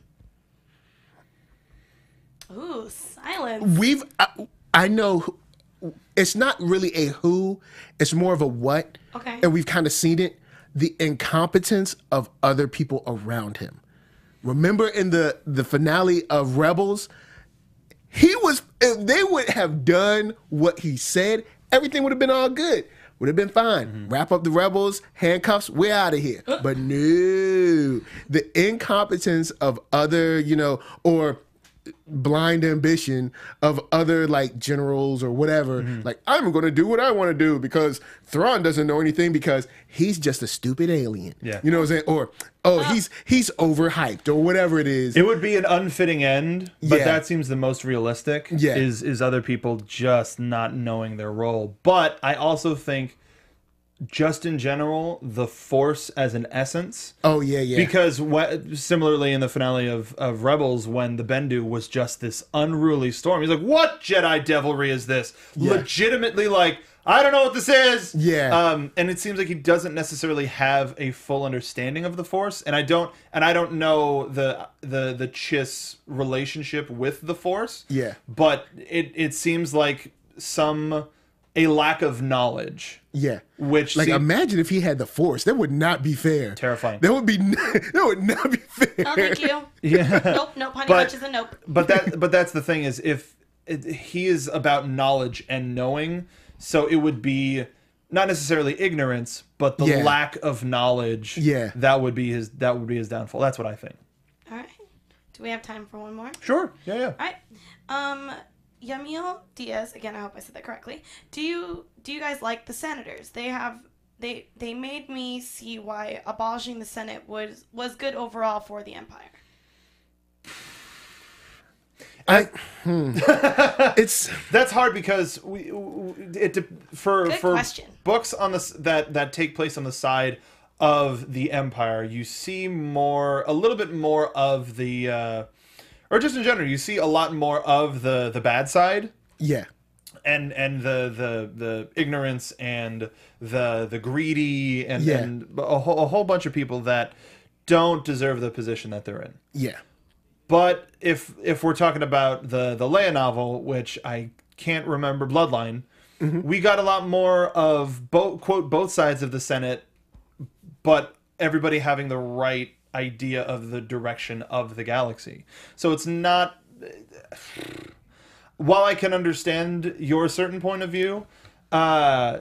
Ooh, silence. We've I, I know who- it's not really a who, it's more of a what. Okay. And we've kind of seen it, the incompetence of other people around him. Remember in the the finale of Rebels, he was if they would have done what he said, everything would have been all good. Would have been fine. Wrap up the rebels, handcuffs, we're out of here. But no, the incompetence of other, you know, or blind ambition of other like generals or whatever. Like, I'm going to do what I want to do because Thrawn doesn't know anything because he's just a stupid alien. Yeah. You know what I'm saying? Or, oh, he's he's overhyped or whatever it is. It would be an unfitting end, but Yeah. that seems the most realistic. Yeah. Is is other people just not knowing their role. But I also think just in general, the Force as an essence. Oh yeah, yeah. Because what, similarly in the finale of, of Rebels, when the Bendu was just this unruly storm, he's like, what Jedi devilry is this? Yeah. Legitimately, like, I don't know what this is. Yeah. Um, and it seems like he doesn't necessarily have a full understanding of the Force, and I don't, and I don't know the the the Chiss relationship with the Force. Yeah. But it it seems like some a lack of knowledge. Yeah. Which like seem- imagine if he had the Force. That would not be fair. Terrifying. That would be that would not be fair. No, thank you. Yeah. Nope, nope. Honey But- bunches and nope. but that but that's the thing is if it, he is about knowledge and knowing, so it would be not necessarily ignorance, but the Yeah. lack of knowledge. Yeah. that would be his that would be his downfall. That's what I think. All right. Do we have time for one more? Sure. Yeah, yeah. All right. Um, Yamil Diaz. Again, I hope I said that correctly. Do you do you guys like the senators? They have they they made me see why abolishing the Senate was was good overall for the Empire. I, hmm. It's That's hard because we it de- for Good for question. books on this that that take place on the side of the Empire, you see more a little bit more of the uh, or just in general, you see a lot more of the the bad side yeah. and and the the the ignorance and the the greedy and, Yeah. and a, whole, a whole bunch of people that don't deserve the position that they're in. Yeah. But if if we're talking about the the Leia novel, which I can't remember, Bloodline, we got a lot more of both quote both sides of the Senate, but everybody having the right idea of the direction of the galaxy. So it's not. While I can understand your certain point of view, uh,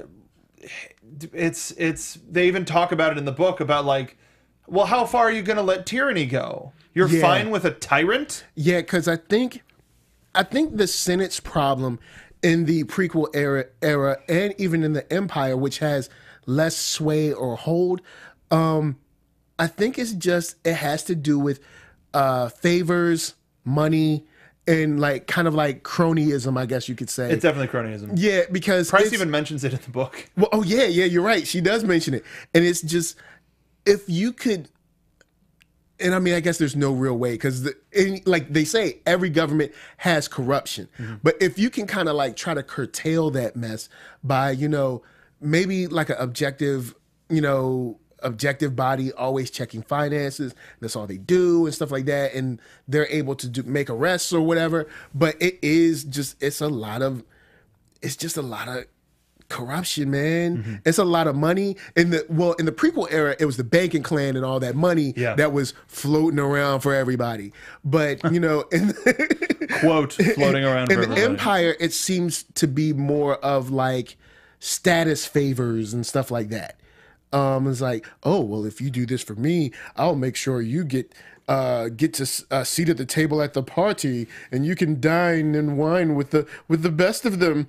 it's it's they even talk about it in the book about like, well, how far are you going to let tyranny go? You're Yeah. fine with a tyrant? Yeah, because I think, I think the Senate's problem in the prequel era, era, and even in the Empire, which has less sway or hold, um, I think it's just it has to do with uh, favors, money, and like kind of like cronyism, I guess you could say. It's definitely cronyism. yeah, because Price it's- even mentions it in the book. Well, oh yeah, yeah, you're right. She does mention it, and it's just if you could, and I mean, I guess there's no real way because, the, and like they say, every government has corruption. But if you can kind of like try to curtail that mess by, you know, maybe like an objective, you know, objective body always checking finances. That's all they do and stuff like that, and they're able to do make arrests or whatever. But it is just it's a lot of it's just a lot of corruption, man. It's a lot of money. In the well, in the prequel era, it was the banking clan and all that money Yeah. that was floating around for everybody. But you know, in Quote, floating around in for the everybody. Empire, it seems to be more of like status favors and stuff like that. Um, it's like, oh well, if you do this for me, I'll make sure you get uh, get to a seat at the table at the party, and you can dine and wine with the with the best of them.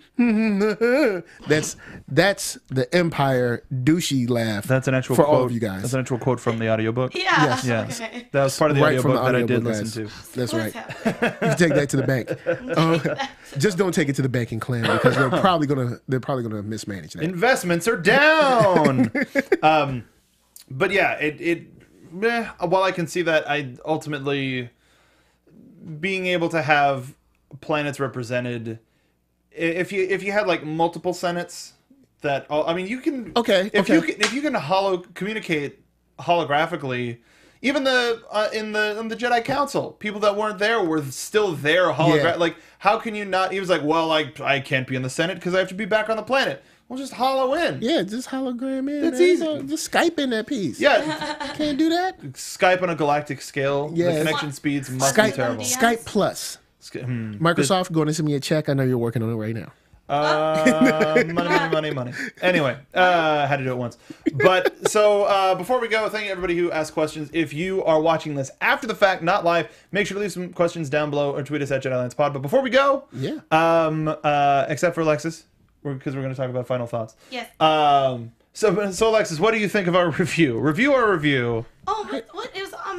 that's that's the Empire douchey laugh. That's an actual for quote. all of you guys. That's an actual quote from the audiobook. Yeah. Yes. Yes. Okay. That was part of the Right from audiobook the that I did audiobook, listen guys. to. That's What's right. happening? You can take that to the bank. Uh, just don't take it to the banking clan because they're probably gonna they're probably gonna mismanage that. Investments are down. um, but yeah, it it. Eh, while I can see that, I ultimately being able to have planets represented. i- If you if you had like multiple senates that all, I mean, you can Okay, if okay. you can if you can holo communicate holographically. Even the uh, in the in the Jedi Council, people that weren't there were still there. Hologra- Yeah. Like, how can you not? He was like, "Well, I I can't be in the Senate because I have to be back on the planet." Well, just hollow in. Yeah, just hologram in. It's man. easy. So just Skype in that piece. Yeah, Can't do that. Skype on a galactic scale. Yeah. The connection speeds must be Skype, terrible. Yes. Skype Plus. Sky- hmm. Microsoft going to send me a check. I know you're working on it right now. Uh, money, money, money, money. Anyway, uh, had to do it once. But so uh, before we go, thank you everybody who asked questions. If you are watching this after the fact, not live, make sure to leave some questions down below or tweet us at Jedi Alliance Pod. But before we go, Yeah. um, uh, except for Alexis, because we're, we're going to talk about final thoughts. Yes. Um, so, so Alexis, what do you think of our review? Review or review? Oh, what, what? It was amazing.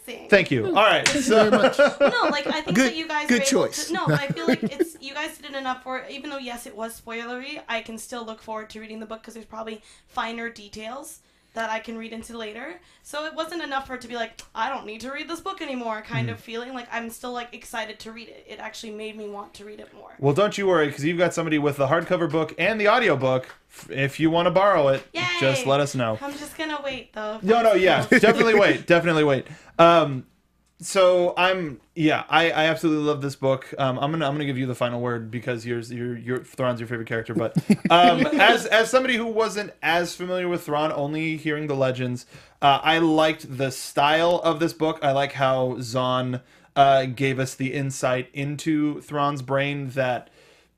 amazing. Thank you. All right. So, No, like I think Good- that you guys good were choice. Able to, no, I feel like it's you guys did enough for it. Even though yes, it was spoilery, I can still look forward to reading the book because there's probably finer details that I can read into later. So it wasn't enough for it to be like, I don't need to read this book anymore kind of feeling. Like I'm still like excited to read it. It actually made me want to read it more. well, don't you worry, because you've got somebody with the hardcover book and the audiobook. If you want to borrow it, Yay! just let us know. I'm just gonna wait though. No, no, yeah, definitely wait, definitely wait. Um, so I'm, yeah, I, I absolutely love this book. Um, I'm gonna, I'm gonna give you the final word because yours, your, your Thrawn's your favorite character. But um, as, as somebody who wasn't as familiar with Thrawn, only hearing the legends, uh, I liked the style of this book. I like how Zahn uh, gave us the insight into Thrawn's brain that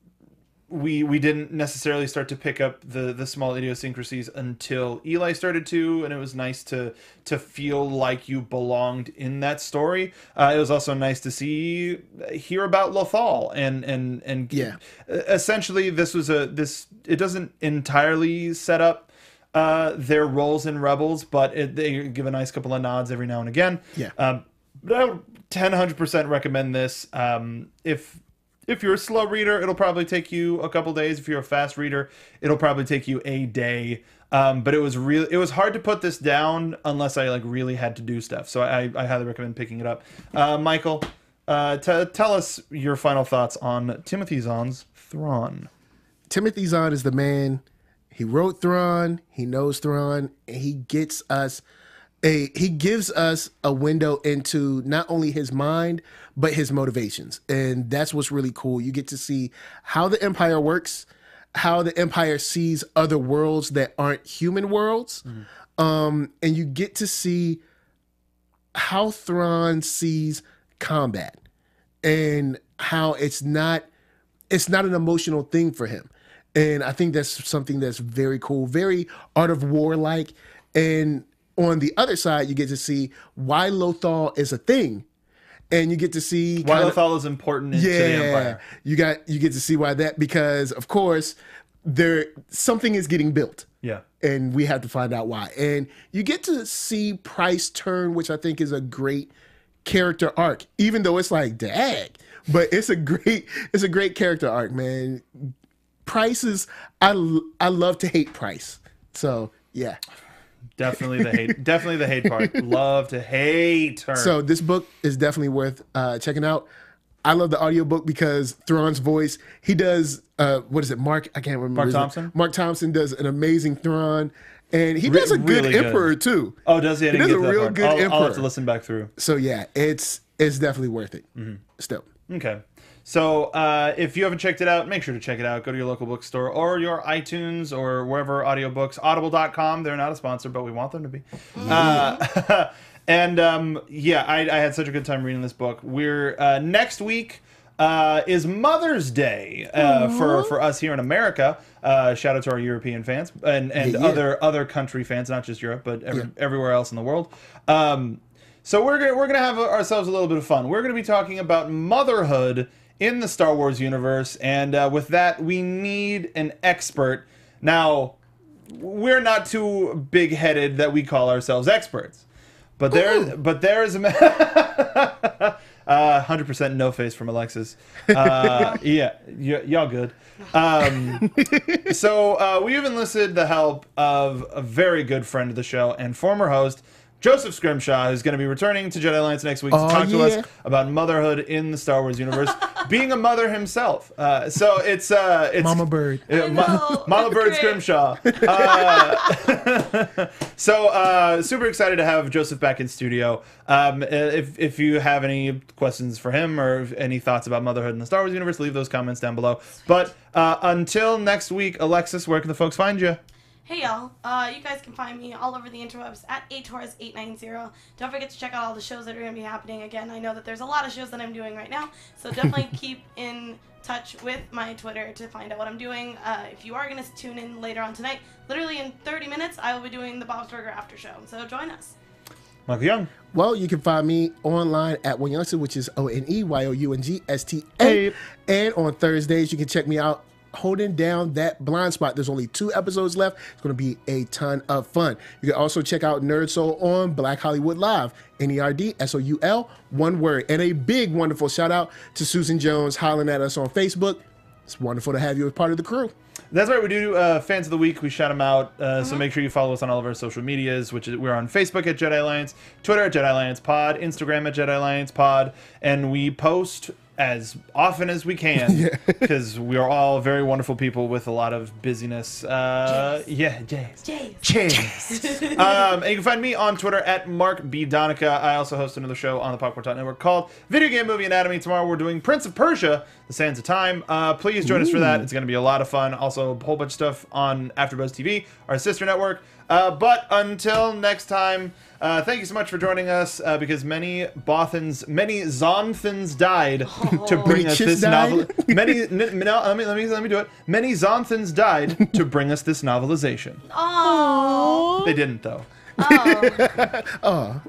we we didn't necessarily start to pick up the the small idiosyncrasies until Eli started to, and it was nice to to feel like you belonged in that story. Uh, it was also nice to see hear about Lothal and and and Yeah. essentially this was a this it doesn't entirely set up uh, their roles in Rebels, but it, they give a nice couple of nods every now and again. Yeah. Um, but I would one hundred percent recommend this. Um, if If you're a slow reader, it'll probably take you a couple days. If you're a fast reader, it'll probably take you a day. Um, but it was really, it was hard to put this down unless I like really had to do stuff. So I, I highly recommend picking it up. Uh, Michael, uh, t- tell us your final thoughts on Timothy Zahn's Thrawn. Timothy Zahn is the man. He wrote Thrawn. He knows Thrawn, and he gets us a. He gives us a window into not only his mind but his motivations, and that's what's really cool. You get to see how the Empire works, how the Empire sees other worlds that aren't human worlds, mm-hmm. um, and you get to see how Thrawn sees combat and how it's not. It's not an emotional thing for him. And I think that's something that's very cool, very Art of War like. And on the other side, you get to see why Lothal is a thing. And you get to see why kinda, Lothal is important into yeah, the Empire. You got you get to see why that, because of course there something is getting built. Yeah. And we have to find out why. And you get to see Price turn, which I think is a great character arc, even though it's like dag. But it's a great, it's a great character arc, man. Price is, I, I love to hate Price. So yeah, definitely the hate, definitely the hate part. Love to hate her. So this book is definitely worth uh, checking out. I love the audiobook because Thrawn's voice, he does, uh, what is it, Mark? I can't remember. Mark his Thompson? name. Mark Thompson does an amazing Thrawn, and he does a good really good. Emperor too. Oh, does he? I He didn't does get a that real part. good I'll, I'll Emperor. have to listen back through. So yeah, it's it's definitely worth it. Mm-hmm. Still. Okay. So uh, if you haven't checked it out, make sure to check it out. Go to your local bookstore or your iTunes or wherever audiobooks. Audible dot com. They're not a sponsor, but we want them to be. Mm-hmm. Uh, and um, yeah, I, I had such a good time reading this book. We're uh, next week uh, is Mother's Day uh, for for us here in America. Uh, shout out to our European fans and and yeah, yeah. other other country fans, not just Europe, but every, Yeah. everywhere else in the world. Um, so we're gonna we're gonna have ourselves a little bit of fun. We're gonna be talking about motherhood in the Star Wars universe, and uh, with that, we need an expert. Now, we're not too big-headed that we call ourselves experts, but there, but there is a uh, one hundred percent no face from Alexis. Uh, yeah, y- y'all good. Um, so uh, we've enlisted the help of a very good friend of the show and former host, Joseph Scrimshaw, who's going to be returning to Jedi Alliance next week to Oh, talk to yeah. us about motherhood in the Star Wars universe, being a mother himself. Uh, so it's uh, it's Mama Bird. uh, I Ma- know, Mama it's Bird great. Scrimshaw. Uh, so uh, super excited to have Joseph back in studio. Um, if if you have any questions for him or any thoughts about motherhood in the Star Wars universe, leave those comments down below. But uh, until next week, Alexis, where can the folks find you? Hey y'all, uh, you guys can find me all over the interwebs at A Torres eight nine zero. Don't forget to check out all the shows that are going to be happening. Again, I know that there's a lot of shows that I'm doing right now, so definitely keep in touch with my Twitter to find out what I'm doing. Uh, if you are going to tune in later on tonight, literally in thirty minutes, I will be doing the Bob's Burger After Show, so join us. Michael Young. Well, you can find me online at One Youngster, which is O N E Y O U N G S T A. And on Thursdays, you can check me out holding down that blind spot. There's only two episodes left. It's going to be a ton of fun. You can also check out Nerd Soul on Black Hollywood Live, N E R D S O U L, one word. And a big, wonderful shout out to Susan Jones hollering at us on Facebook. It's wonderful to have you as part of the crew. That's right. We do uh, fans of the week. We shout them out. Uh, mm-hmm. So make sure you follow us on all of our social medias, which is we're on Facebook at Jedi Alliance, Twitter at Jedi Alliance Pod, Instagram at Jedi Alliance Pod, and we post as often as we can because yeah. we are all very wonderful people with a lot of busyness. Uh, yeah, Jays. Jays. Jays. um, and you can find me on Twitter at Mark B. Donica. I also host another show on the Popcorn Talk Network called Video Game Movie Anatomy. Tomorrow we're doing Prince of Persia, The Sands of Time. Uh, please join Ooh. us for that. It's going to be a lot of fun. Also, a whole bunch of stuff on AfterBuzz T V, our sister network. Uh, but until next time, uh, thank you so much for joining us, uh, because many Bothans, many Zonthans died oh. to bring us this died? novel. Many, n- no, let me let me let me do it. Many Zonthans died to bring us this novelization. Oh, they didn't though. Oh. oh.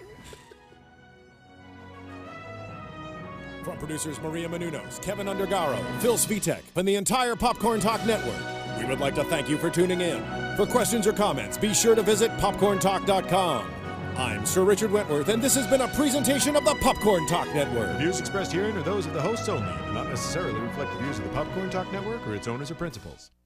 From producers Maria Menounos, Kevin Undergaro, Phil Svitek, and the entire Popcorn Talk Network, we would like to thank you for tuning in. For questions or comments, be sure to visit popcorn talk dot com. I'm Sir Richard Wentworth, and this has been a presentation of the Popcorn Talk Network. The views expressed herein are those of the hosts only and do not necessarily reflect the views of the Popcorn Talk Network or its owners or principals.